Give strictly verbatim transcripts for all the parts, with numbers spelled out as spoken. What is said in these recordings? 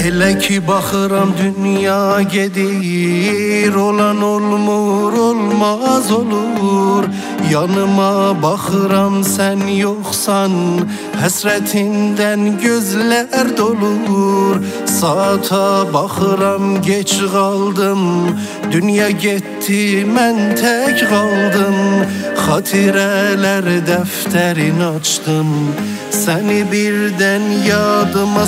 Elə ki baxıram dünya gedir, olan olmur, olmaz olur. Yanıma baxıram sen yoksan, həsrətindən gözlər dolur. Saata baxıram geç qaldım, dünya getdi mən tək qaldım. Xatirələr dəftərini açdım, səni birdən yadıma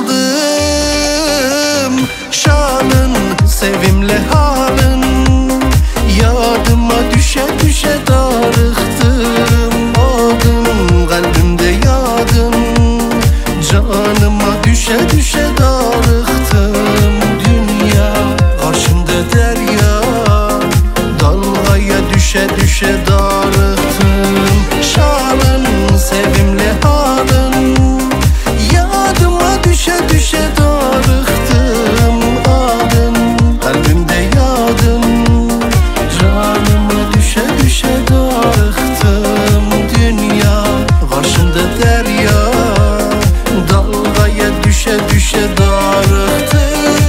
saldım. Şalın, sevimli halın, yadıma düşe düşe darıxdım. Adın qəlbimdə yadın, canıma düşe düşe darıxdım. Dünya qarşımda dərya, dalğaya düşe düşe darıxdım. Şalın, sevimli halın, yadıma düşe düşe darıxdım. Adın qəlbimdə yadın, canıma düşe düşe darıxdım. Dünya qarşımda dərya, dalğaya düşe düşe darıxdım.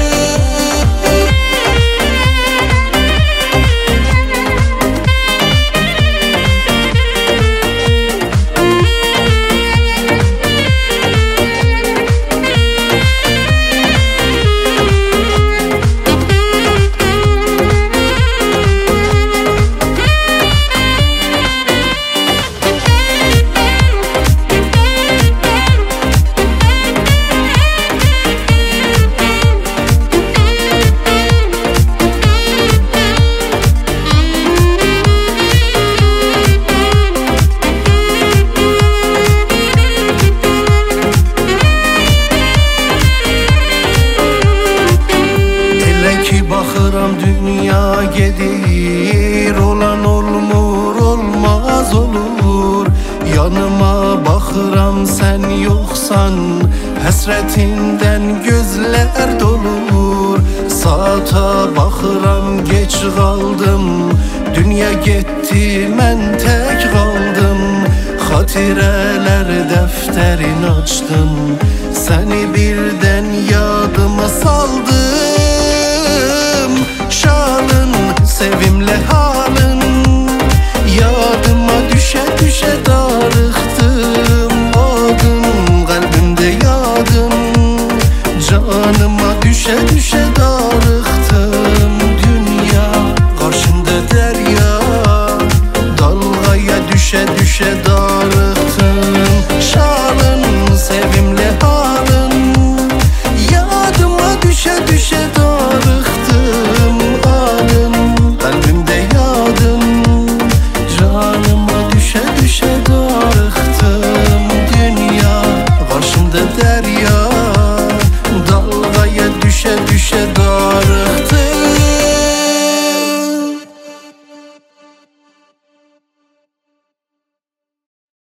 Baxıram dünya gedir, olan olmur, olmaz olur. Yanıma baxıram sen yoksan, həsrətindən gözlər dolur. Saata baxıram geç qaldım, dünya getdi mən tək qaldım. Xatirələr dəftərini açdım, səni birdən yadıma saldım.